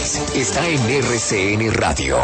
país está en RCN Radio.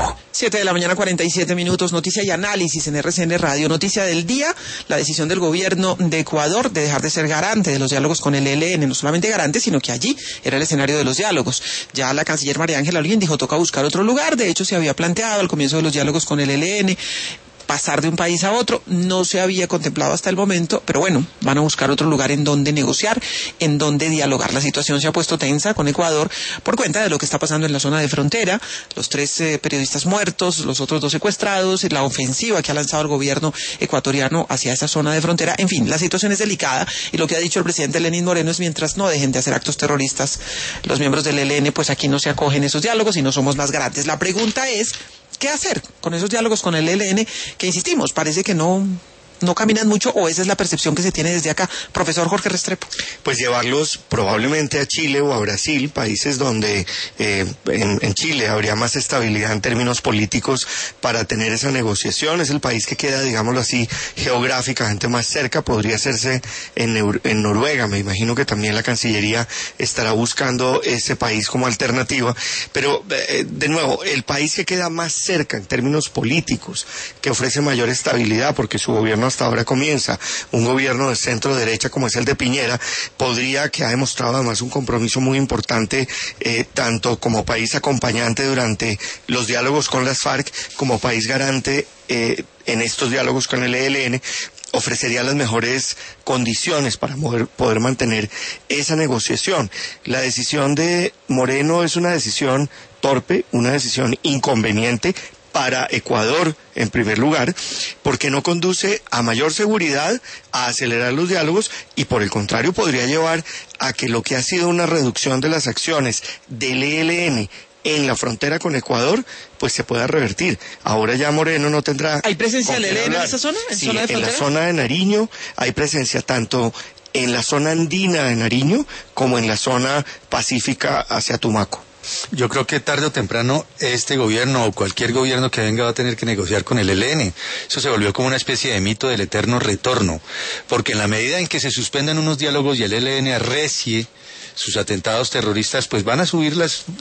7:47 a.m, noticia y análisis en RCN Radio. Noticia del día, la decisión del gobierno de Ecuador de dejar de ser garante de los diálogos con el ELN, no solamente garante, sino que allí era el escenario de los diálogos. Ya la canciller María Ángela Holguín dijo, toca buscar otro lugar. De hecho, se había planteado al comienzo de los diálogos con el ELN pasar de un país a otro, no se había contemplado hasta el momento, pero bueno, van a buscar otro lugar en donde negociar, en donde dialogar. La situación se ha puesto tensa con Ecuador por cuenta de lo que está pasando en la zona de frontera, los 3 periodistas muertos, los otros 2 secuestrados, la ofensiva que ha lanzado el gobierno ecuatoriano hacia esa zona de frontera. En fin, la situación es delicada y lo que ha dicho el presidente Lenín Moreno es mientras no dejen de hacer actos terroristas, los miembros del ELN, pues aquí no se acogen esos diálogos y no somos más garantes. La pregunta es, ¿qué hacer con esos diálogos con el ELN? Que insistimos, parece que no caminan mucho, o esa es la percepción que se tiene desde acá. Profesor Jorge Restrepo. Pues llevarlos probablemente a Chile o a Brasil, países donde en Chile habría más estabilidad en términos políticos para tener esa negociación. Es el país que queda, digámoslo así, geográficamente más cerca. Podría hacerse en Noruega. Me imagino que también la Cancillería estará buscando ese país como alternativa. Pero, de nuevo, el país que queda más cerca en términos políticos, que ofrece mayor estabilidad, porque su gobierno hasta ahora comienza, un gobierno de centro derecha como es el de Piñera, que ha demostrado además un compromiso muy importante, tanto como país acompañante durante los diálogos con las FARC, como país garante en estos diálogos con el ELN, ofrecería las mejores condiciones para poder mantener esa negociación. La decisión de Moreno es una decisión torpe, una decisión inconveniente para Ecuador, en primer lugar, porque no conduce a mayor seguridad, a acelerar los diálogos, y por el contrario podría llevar a que lo que ha sido una reducción de las acciones del ELN en la frontera con Ecuador, pues se pueda revertir. Ahora ya Moreno no tendrá... ¿Hay presencia del ELN en esa zona? Sí, zona de frontera? En la zona de Nariño hay presencia tanto en la zona andina de Nariño como en la zona pacífica hacia Tumaco. Yo creo que tarde o temprano este gobierno o cualquier gobierno que venga va a tener que negociar con el ELN. Eso se volvió como una especie de mito del eterno retorno, porque en la medida en que se suspendan unos diálogos y el ELN arrecie sus atentados terroristas, pues van a surgir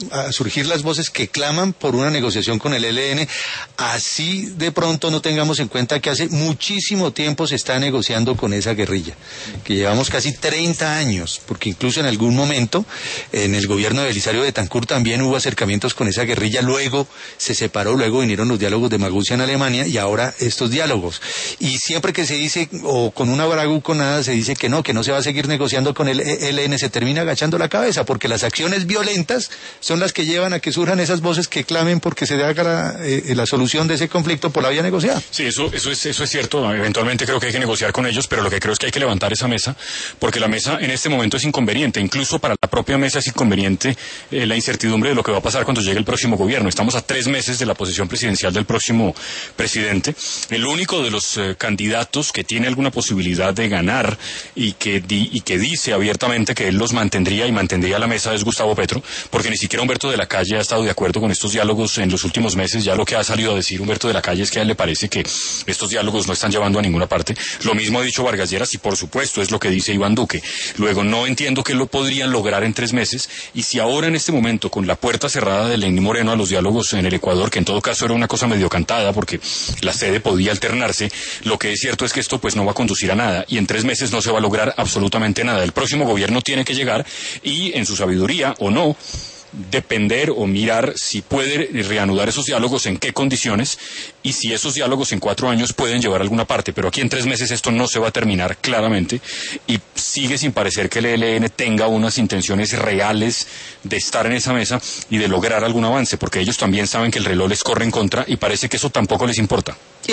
las voces que claman por una negociación con el ELN, así de pronto no tengamos en cuenta que hace muchísimo tiempo se está negociando con esa guerrilla, que llevamos casi 30 años, porque incluso en algún momento en el gobierno de Belisario Betancur también hubo acercamientos con esa guerrilla, luego se separó, luego vinieron los diálogos de Maguncia en Alemania y ahora estos diálogos. Y siempre que se dice, o con una bravuconada se dice que no se va a seguir negociando con el ELN, se termina agachando la cabeza, porque las acciones violentas son las que llevan a que surjan esas voces que clamen porque se haga la solución de ese conflicto por la vía negociada. Sí, eso es cierto. Eventualmente creo que hay que negociar con ellos, pero lo que creo es que hay que levantar esa mesa, porque la mesa en este momento es inconveniente. Incluso para la propia mesa es inconveniente la incertidumbre de lo que va a pasar cuando llegue el próximo gobierno. Estamos a 3 meses de la posesión presidencial del próximo presidente. El único de los candidatos que tiene alguna posibilidad de ganar y que dice abiertamente que él los mantendría y mantendría la mesa es Gustavo Petro, porque ni siquiera Humberto de la Calle ha estado de acuerdo con estos diálogos en los últimos meses. Ya lo que ha salido a decir Humberto de la Calle es que a él le parece que estos diálogos no están llevando a ninguna parte. Lo mismo ha dicho Vargas Lleras y por supuesto es lo que dice Iván Duque. Luego no entiendo qué lo podrían lograr en 3 meses, y si ahora en este momento con la puerta cerrada de Lenín Moreno a los diálogos en el Ecuador, que en todo caso era una cosa medio cantada porque la sede podía alternarse, lo que es cierto es que esto pues no va a conducir a nada y en 3 meses no se va a lograr absolutamente nada. El próximo gobierno tiene que llegar y en su sabiduría o no depender o mirar si puede reanudar esos diálogos, en qué condiciones, y si esos diálogos en 4 años pueden llevar a alguna parte. Pero aquí en 3 meses esto no se va a terminar claramente y sigue sin parecer que el ELN tenga unas intenciones reales de estar en esa mesa y de lograr algún avance, porque ellos también saben que el reloj les corre en contra y parece que eso tampoco les importa.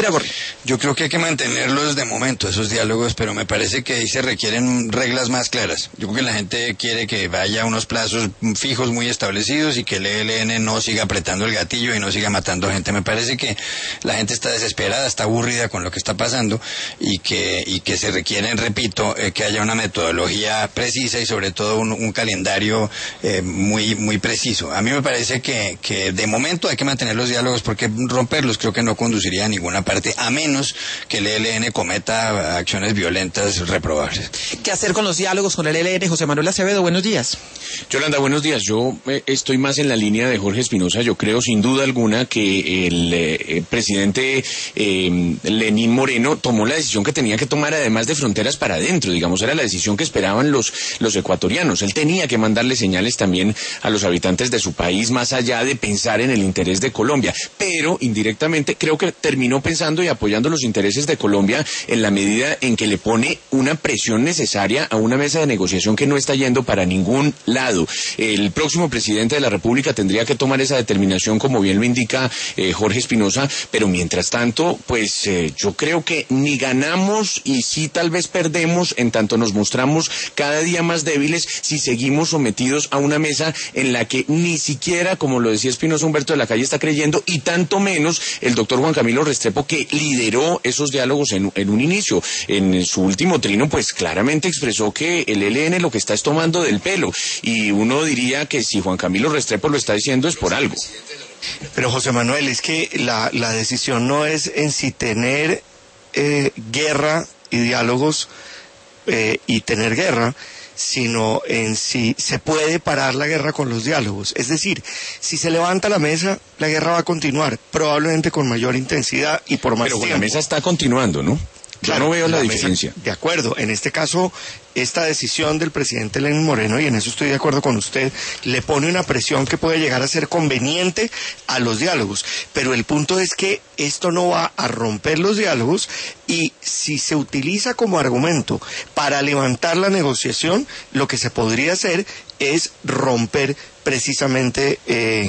Yo creo que hay que mantenerlos de momento, esos diálogos, pero me parece que ahí se requieren reglas más claras. Yo creo que la gente quiere que vaya a unos plazos fijos muy establecidos y que el ELN no siga apretando el gatillo y no siga matando gente. Me parece que la gente está desesperada, está aburrida con lo que está pasando y que se requieren, repito, que haya una metodología precisa y sobre todo un calendario muy preciso. A mí me parece que de momento hay que mantener los diálogos porque romperlos creo que no conduciría a ninguna parte, a menos que el ELN cometa acciones violentas reprobables. ¿Qué hacer con los diálogos con el ELN? José Manuel Acevedo, buenos días. Yolanda, buenos días. Yo estoy más en la línea de Jorge Espinosa. Yo creo sin duda alguna que el presidente Lenín Moreno tomó la decisión que tenía que tomar, además de fronteras para adentro, digamos, era la decisión que esperaban los ecuatorianos. Él tenía que mandarle señales también a los habitantes de su país, más allá de pensar en el interés de Colombia, pero indirectamente creo que terminó pensando y apoyando los intereses de Colombia en la medida en que le pone una presión necesaria a una mesa de negociación que no está yendo para ningún lado. El próximo presidente de la República tendría que tomar esa determinación, como bien lo indica Jorge Espinosa, pero mientras tanto, pues yo creo que ni ganamos y sí tal vez perdemos en tanto nos mostramos cada día más débiles si seguimos sometidos a una mesa en la que ni siquiera, como lo decía Espinosa, Humberto de la Calle está creyendo, y tanto menos el doctor Juan Camilo Restrepo, que lideró esos diálogos en un inicio. En su último trino, pues claramente expresó que el ELN lo que está es tomando del pelo, y uno diría que si Juan Camilo Restrepo lo está diciendo es por algo. Pero José Manuel, es que la decisión no es en si tener guerra y diálogos y tener guerra, sino en si se puede parar la guerra con los diálogos. Es decir, si se levanta la mesa, la guerra va a continuar, probablemente con mayor intensidad y por más tiempo. Pero la mesa está continuando, ¿no? Claro, yo no veo la diferencia. De acuerdo, en este caso, esta decisión del presidente Lenín Moreno, y en eso estoy de acuerdo con usted, le pone una presión que puede llegar a ser conveniente a los diálogos. Pero el punto es que esto no va a romper los diálogos, y si se utiliza como argumento para levantar la negociación, lo que se podría hacer es romper precisamente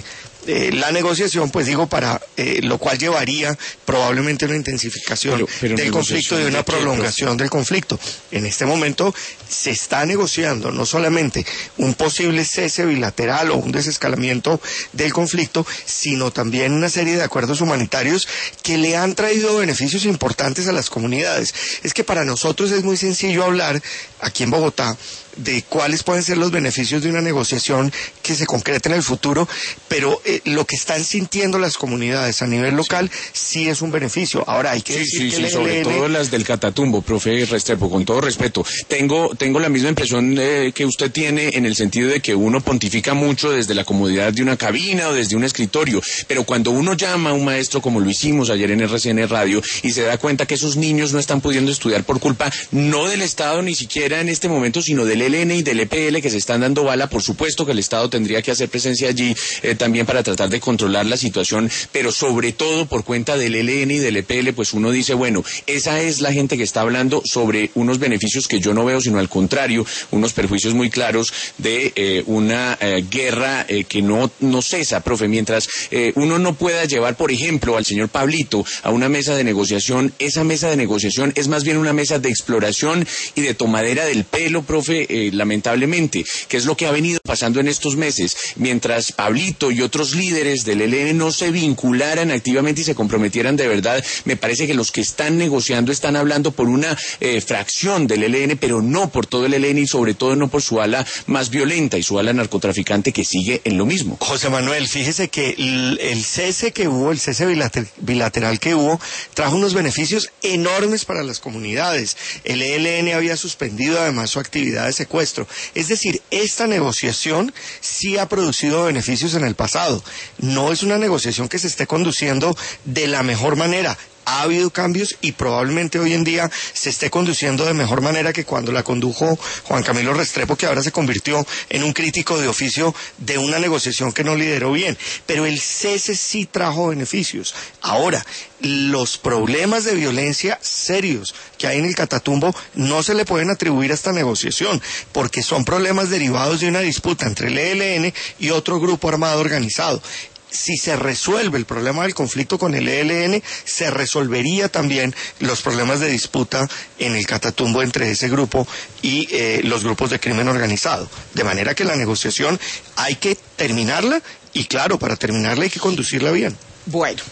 la negociación, pues digo, para lo cual llevaría probablemente una intensificación del conflicto y una prolongación del conflicto. En este momento se está negociando no solamente un posible cese bilateral o un desescalamiento del conflicto, sino también una serie de acuerdos humanitarios que le han traído beneficios importantes a las comunidades. Es que para nosotros es muy sencillo hablar aquí en Bogotá de cuáles pueden ser los beneficios de una negociación que se concrete en el futuro, pero lo que están sintiendo las comunidades a nivel local sí es un beneficio. Ahora hay que decir que sobre todo las del Catatumbo, profe Restrepo, con todo respeto. Tengo la misma impresión que usted tiene, en el sentido de que uno pontifica mucho desde la comodidad de una cabina o desde un escritorio, pero cuando uno llama a un maestro, como lo hicimos ayer en RCN Radio, y se da cuenta que esos niños no están pudiendo estudiar por culpa no del Estado ni siquiera en este momento, sino del ELN y del EPL, que se están dando bala, por supuesto que el Estado tendría que hacer presencia allí también para tratar de controlar la situación, pero sobre todo por cuenta del ELN y del EPL, pues uno dice, bueno, esa es la gente que está hablando sobre unos beneficios que yo no veo, sino al contrario, unos perjuicios muy claros de una guerra que no cesa, profe. Mientras uno no pueda llevar, por ejemplo, al señor Pablito a una mesa de negociación, esa mesa de negociación es más bien una mesa de exploración y de tomadera del pelo, profe, lamentablemente, que es lo que ha venido pasando en estos meses. Mientras Pablito y otros líderes del ELN no se vincularan activamente y se comprometieran de verdad, me parece que los que están negociando están hablando por una fracción del ELN, pero no por todo el ELN, y sobre todo no por su ala más violenta y su ala narcotraficante, que sigue en lo mismo. José Manuel, fíjese que el cese que hubo, el cese bilateral que hubo, trajo unos beneficios enormes para las comunidades. El ELN había suspendido además su actividad de secuestro. Es decir, esta negociación sí ha producido beneficios en el pasado. No es una negociación que se esté conduciendo de la mejor manera. Ha habido cambios y probablemente hoy en día se esté conduciendo de mejor manera que cuando la condujo Juan Camilo Restrepo, que ahora se convirtió en un crítico de oficio de una negociación que no lideró bien. Pero el cese sí trajo beneficios. Ahora, los problemas de violencia serios que hay en el Catatumbo no se le pueden atribuir a esta negociación, porque son problemas derivados de una disputa entre el ELN y otro grupo armado organizado. Si se resuelve el problema del conflicto con el ELN, se resolvería también los problemas de disputa en el Catatumbo entre ese grupo y los grupos de crimen organizado. De manera que la negociación hay que terminarla, y claro, para terminarla hay que conducirla bien. Bueno,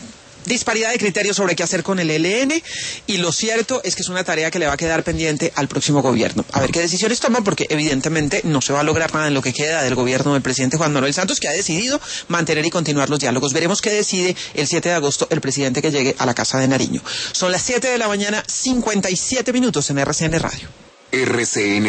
disparidad de criterios sobre qué hacer con el ELN, y lo cierto es que es una tarea que le va a quedar pendiente al próximo gobierno. A ver qué decisiones toman, porque evidentemente no se va a lograr nada en lo que queda del gobierno del presidente Juan Manuel Santos, que ha decidido mantener y continuar los diálogos. Veremos qué decide el 7 de agosto el presidente que llegue a la Casa de Nariño. Son las 7 de la mañana, 57 minutos en RCN Radio. RCN